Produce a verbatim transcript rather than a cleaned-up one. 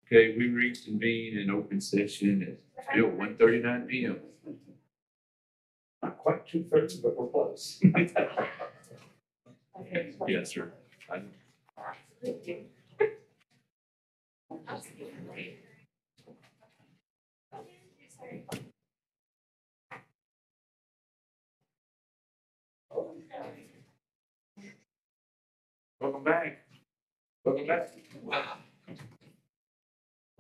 Okay, we reconvene in open session at still one thirty-nine P M. Not quite two thirds, but we're close. Yes, sir. I- Welcome back. Welcome back.